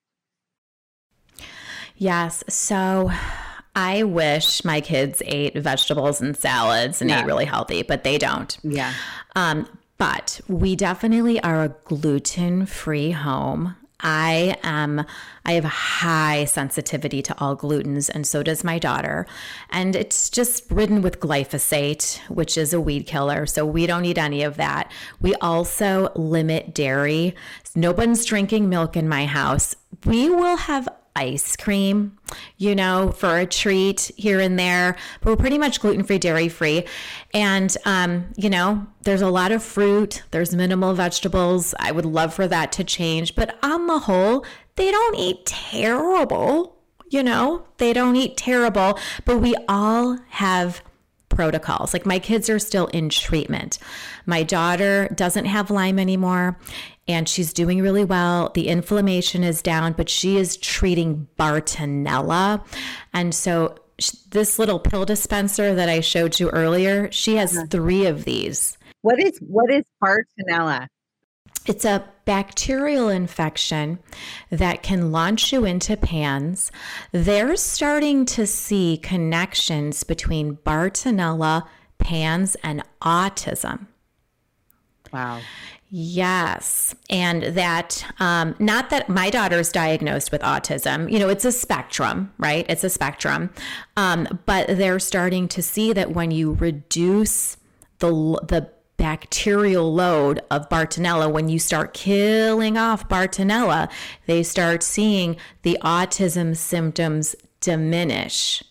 Yes. So I wish my kids ate vegetables and salads and ate really healthy, but they don't. Yeah. But we definitely are a gluten-free home. I have a high sensitivity to all glutens, and so does my daughter. And it's just ridden with glyphosate, which is a weed killer. So we don't eat any of that. We also limit dairy. No one's drinking milk in my house. We will have ice cream, for a treat here and there, but we're pretty much gluten-free, dairy-free. And, there's a lot of fruit, there's minimal vegetables. I would love for that to change, but on the whole, they don't eat terrible, they don't eat terrible, but we all have protocols. Like my kids are still in treatment. My daughter doesn't have Lyme anymore and she's doing really well. The inflammation is down, but she is treating Bartonella. And so this little pill dispenser that I showed you earlier, she has 3 of these. What is Bartonella? It's a bacterial infection that can launch you into PANS. They're starting to see connections between Bartonella, PANS, and autism. Wow. Yes. And that, not that my daughter's diagnosed with autism, it's a spectrum, right? It's a spectrum. But they're starting to see that when you reduce the bacterial load of Bartonella, when you start killing off Bartonella, they start seeing the autism symptoms diminish.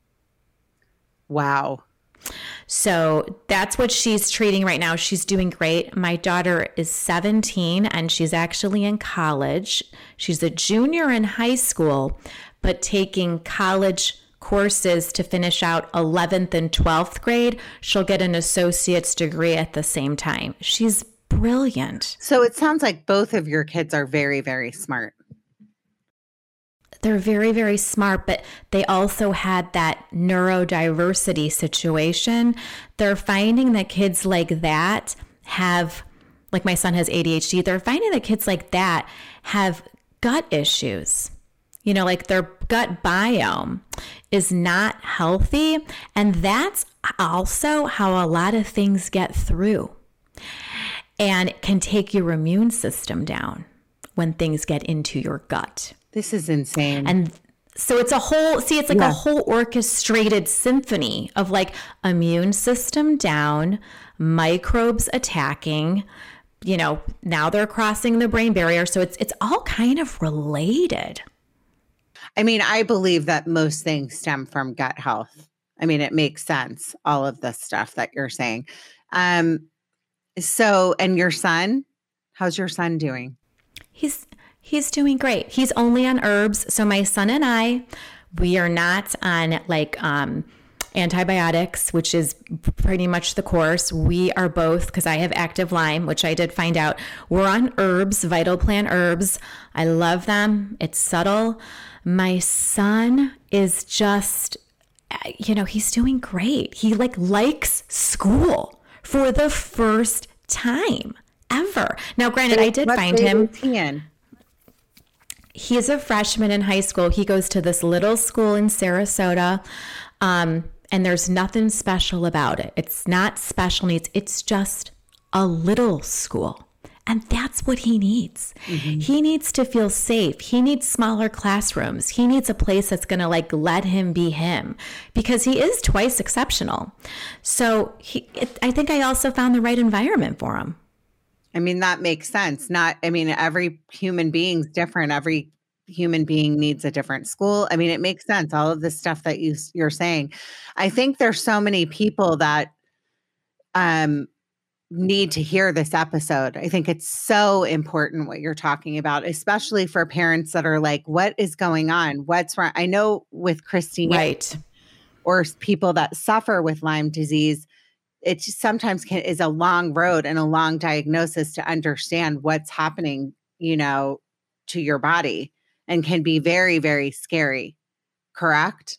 Wow. So that's what she's treating right now. She's doing great. My daughter is 17 and she's actually in college. She's a junior in high school, but taking college courses to finish out 11th and 12th grade. She'll get an associate's degree at the same time. She's brilliant. So it sounds like both of your kids are very, very smart. They're very, very smart, but they also had that neurodiversity situation. They're finding that kids like that have, like my son has ADHD, they're finding that kids like that have gut issues. Like their gut biome is not healthy. And that's also how a lot of things get through. And it can take your immune system down when things get into your gut. This is insane. And so it's a whole orchestrated symphony of like immune system down, microbes attacking, now they're crossing the brain barrier. So it's all kind of related. I mean, I believe that most things stem from gut health. I mean, it makes sense, all of this stuff that you're saying. So, and your son, how's your son doing? He's doing great. He's only on herbs. So my son and I, we are not on antibiotics, which is pretty much the course. We are both, because I have active Lyme, which I did find out. We're on herbs, Vital Plant herbs. I love them. It's subtle. My son is just, he's doing great. He likes school for the first time ever. Now, granted, I did find him. He's a freshman in high school. He goes to this little school in Sarasota, and there's nothing special about it. It's not special needs. It's just a little school. And that's what he needs. He needs to feel safe. He needs smaller classrooms. He needs a place that's going to like let him be him, because he is twice exceptional. So I think I also found the right environment for him. I mean, that makes sense. Every human being's different. Every human being needs a different school. I mean, it makes sense. All of this stuff that you're saying. I think there's so many people that need to hear this episode. I think it's so important what you're talking about, especially for parents that are like, what is going on? What's wrong? I know with Christine, right, or people that suffer with Lyme disease, it just sometimes is a long road and a long diagnosis to understand what's happening, to your body, and can be very, very scary. Correct?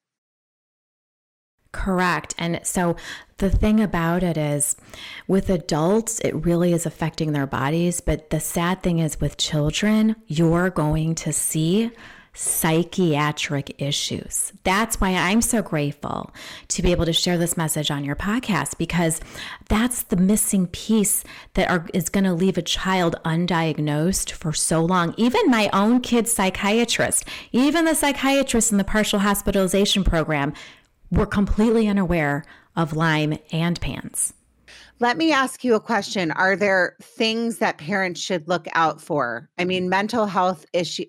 Correct. And so the thing about it is, with adults, it really is affecting their bodies. But the sad thing is, with children, you're going to see psychiatric issues. That's why I'm so grateful to be able to share this message on your podcast, because that's the missing piece that is going to leave a child undiagnosed for so long. Even my own kid's psychiatrist, even the psychiatrist in the partial hospitalization program, were completely unaware of Lyme and PANS. Let me ask you a question. Are there things that parents should look out for? I mean, mental health issues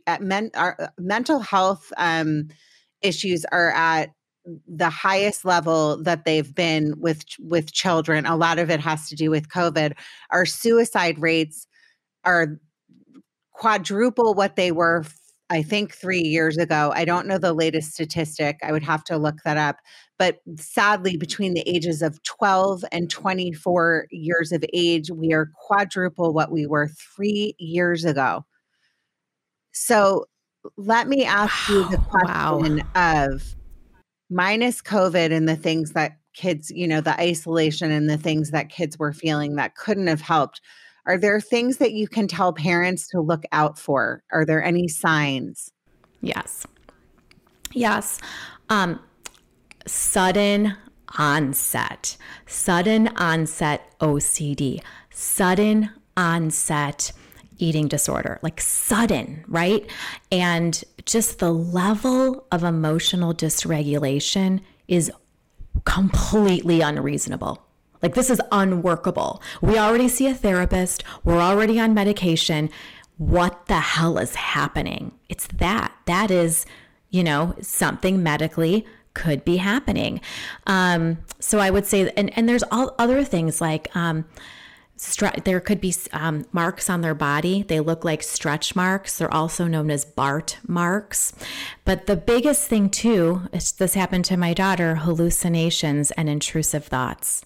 are at the highest level that they've been with children. A lot of it has to do with COVID. Our suicide rates are quadruple what they were, I think, 3 years ago. I don't know the latest statistic. I would have to look that up. But sadly, between the ages of 12 and 24 years of age, we are quadruple what we were 3 years ago. So let me ask you the question of, minus COVID and the things that kids, the isolation and the things that kids were feeling that couldn't have helped, are there things that you can tell parents to look out for? Are there any signs? Yes. Sudden onset OCD, sudden onset eating disorder, like sudden, right? And just the level of emotional dysregulation is completely unreasonable. Like, this is unworkable. We already see a therapist. We're already on medication. What the hell is happening? It's that is, something medically could be happening. So I would say, and there's all other things like, there could be marks on their body. They look like stretch marks. They're also known as BART marks. But the biggest thing too, this happened to my daughter, hallucinations and intrusive thoughts.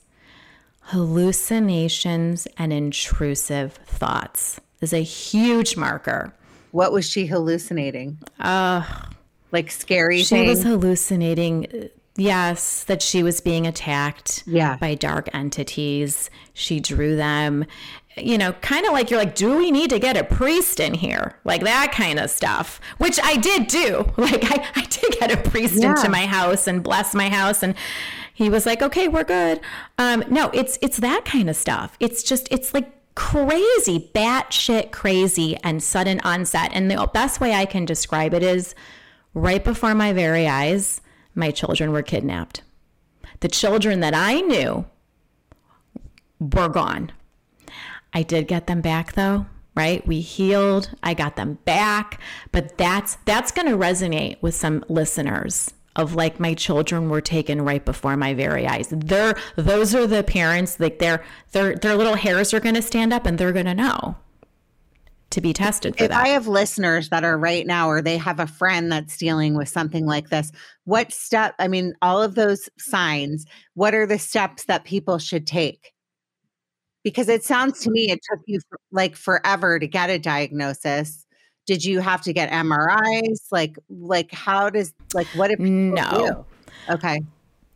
Hallucinations and intrusive thoughts is a huge marker. What was she hallucinating? Like scary things? She was hallucinating, yes, that she was being attacked by dark entities. She drew them, kind of like, you're like, do we need to get a priest in here? Like that kind of stuff, which I did do. Like I did get a priest into my house and bless my house, and he was like, okay, we're good. No, it's that kind of stuff. It's like crazy, batshit crazy and sudden onset. And the best way I can describe it is, right before my very eyes, my children were kidnapped. The children that I knew were gone. I did get them back though, right? We healed. I got them back. But that's going to resonate with some listeners of like, my children were taken right before my very eyes. Those are the parents, like their little hairs are going to stand up and they're going to know to be tested for that. If I have listeners that are right now, or they have a friend that's dealing with something like this, all of those signs, what are the steps that people should take? Because it sounds to me, it took you forever to get a diagnosis. Did you have to get MRIs? What did people do? Okay.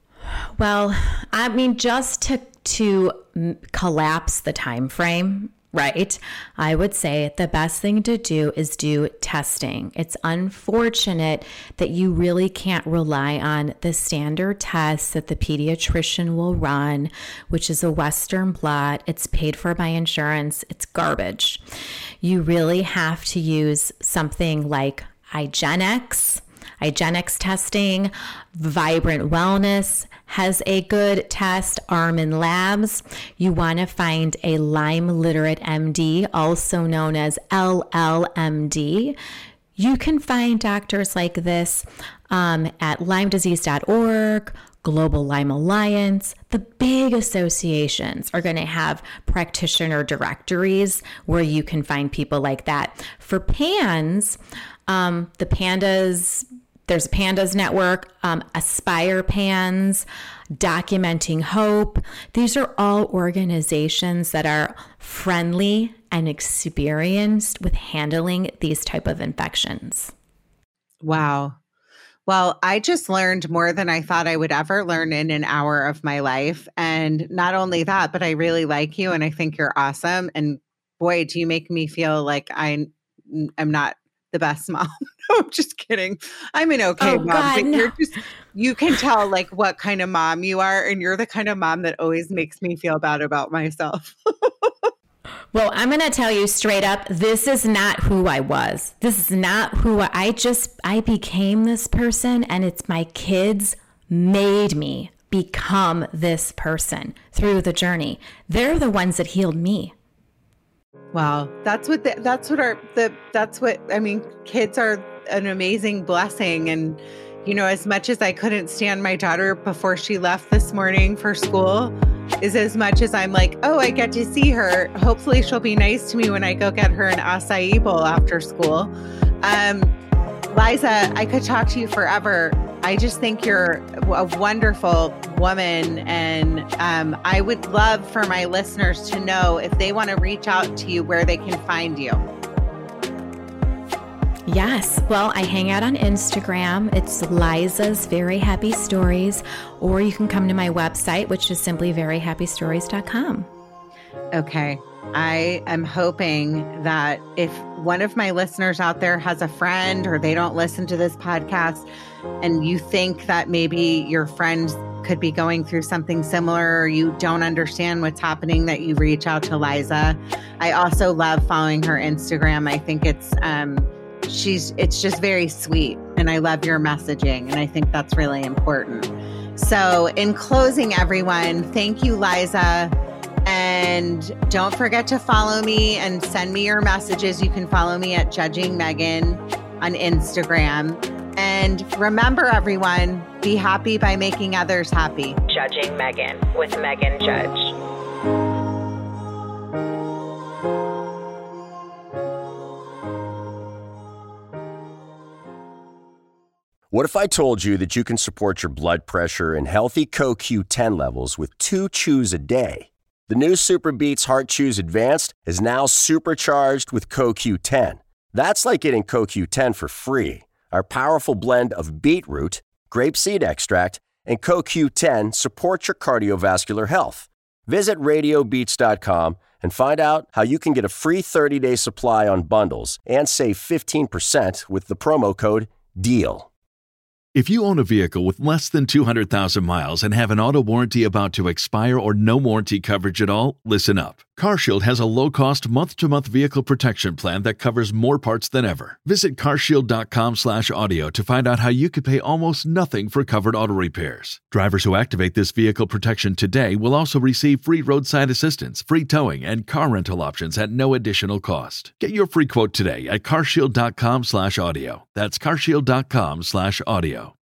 Well, just to collapse the time frame, right? I would say the best thing to do is do testing. It's unfortunate that you really can't rely on the standard tests that the pediatrician will run, which is a Western blot. It's paid for by insurance. It's garbage. You really have to use something like IGeneX testing. Vibrant Wellness has a good test. Armin Labs. You want to find a Lyme Literate MD, also known as LLMD. You can find doctors like this at LymeDisease.org, Global Lyme Alliance. The big associations are going to have practitioner directories where you can find people like that. For PANS, the Pandas, there's a Pandas Network, Aspire PANS, Documenting Hope. These are all organizations that are friendly and experienced with handling these type of infections. Wow. Well, I just learned more than I thought I would ever learn in an hour of my life. And not only that, but I really like you and I think you're awesome. And boy, do you make me feel like I'm not the best mom. No, I'm just kidding. I'm an okay mom. God, but no. You can tell like what kind of mom you are. And you're the kind of mom that always makes me feel bad about myself. Well, I'm going to tell you straight up, this is not who I was. This is not who I became this person, and it's my kids made me become this person through the journey. They're the ones that healed me. Wow. Kids are an amazing blessing. And, as much as I couldn't stand my daughter before she left this morning for school, is as much as I'm like, oh, I get to see her. Hopefully she'll be nice to me when I go get her an acai bowl after school. Liza, I could talk to you forever. I just think you're a wonderful woman. And I would love for my listeners to know if they want to reach out to you, where they can find you. Yes. Well, I hang out on Instagram. It's Liza's Very Happy Stories, or you can come to my website, which is simply veryhappystories.com. Okay. I am hoping that if one of my listeners out there has a friend or they don't listen to this podcast and you think that maybe your friend could be going through something similar or you don't understand what's happening, that you reach out to Liza. I also love following her Instagram. I think it's just very sweet, and I love your messaging, and I think that's really important. So in closing, everyone, thank you, Liza. And don't forget to follow me and send me your messages. You can follow me at Judging Megan on Instagram. And remember, everyone, be happy by making others happy. Judging Megan with Megan Judge. What if I told you that you can support your blood pressure and healthy CoQ10 levels with 2 chews a day? The new Super Beats Heart Chews Advanced is now supercharged with CoQ10. That's like getting CoQ10 for free. Our powerful blend of beetroot, grapeseed extract, and CoQ10 supports your cardiovascular health. Visit radiobeats.com and find out how you can get a free 30-day supply on bundles and save 15% with the promo code DEAL. If you own a vehicle with less than 200,000 miles and have an auto warranty about to expire or no warranty coverage at all, listen up. CarShield has a low-cost month-to-month vehicle protection plan that covers more parts than ever. Visit carshield.com/audio to find out how you could pay almost nothing for covered auto repairs. Drivers who activate this vehicle protection today will also receive free roadside assistance, free towing, and car rental options at no additional cost. Get your free quote today at carshield.com/audio. That's carshield.com/audio.